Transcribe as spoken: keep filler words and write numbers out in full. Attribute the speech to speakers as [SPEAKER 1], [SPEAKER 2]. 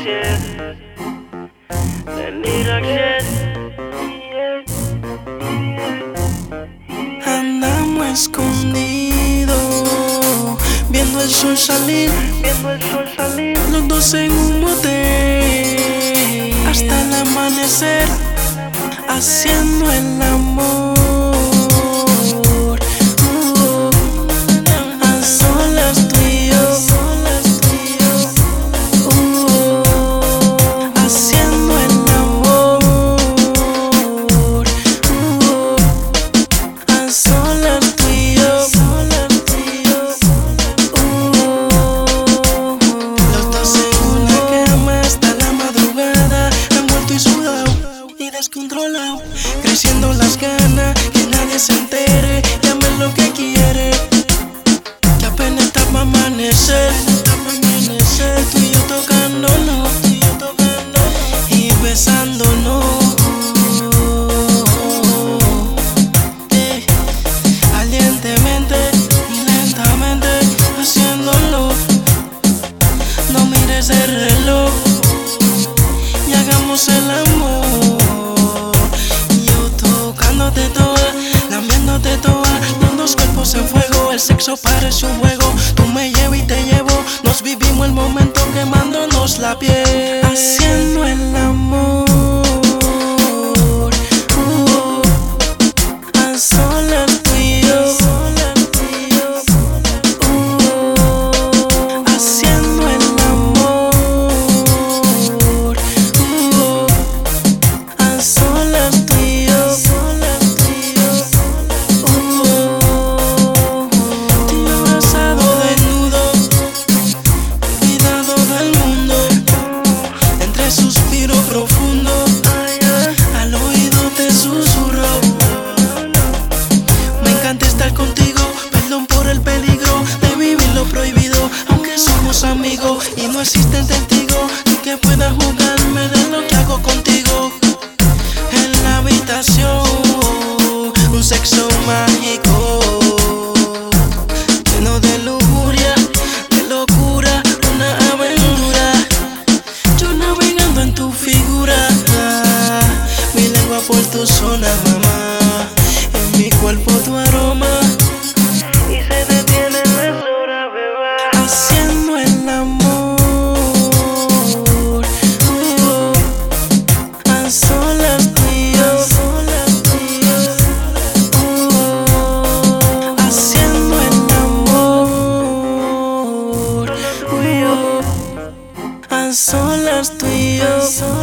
[SPEAKER 1] shit. They need a shit.
[SPEAKER 2] Andamos escondidos, viendo el sol salir,
[SPEAKER 1] Viendo el sol salir.
[SPEAKER 2] los dos en un motel, hasta el amanecer, haciendo el amor. Uh, a solas tú y yo, uh, haciendo el amor. Uh, a solas tú y yo, uh, los dos en una cama hasta la madrugada, envuelto y sudado y descontrolado, creciendo las ganas, que nadie se entere, llame lo que quiere, que apenas está pa' amanecer, tú y yo tocándonos y besándonos, eh, valientemente y lentamente haciéndolo. No mires el reloj y hagamos el amor. Yo tocándote toda, lamiéndote toda, los dos cuerpos en fuego. El sexo parece un juego, tú me llevas y te llevo. Nos vivimos el momento quemándonos la piel, haciendo el amor. Uh, a solas tú y yo, uh, haciendo el amor. Uh, a solas tú y yo, uh, te abrazado desnudo, olvidado del mundo, entre suspiro profundo, al oído te susurro. Me encanta estar contigo, perdón por el peligro de vivir lo prohibido, aunque somos amigos y no existen testigos que puedan juzgarme de lo que hago contigo. En la habitación, un sexo mágico, lleno de lujuria, de locura, una aventura. Yo navegando en tu figura, mi lengua por tu zona, mamá, en mi cuerpo tu aroma,
[SPEAKER 1] Y se detiene las horas, bebé.
[SPEAKER 2] haciendo el amor. Uh, a solas tú y yo, uh, haciendo el amor. Uh, a solas tú y yo.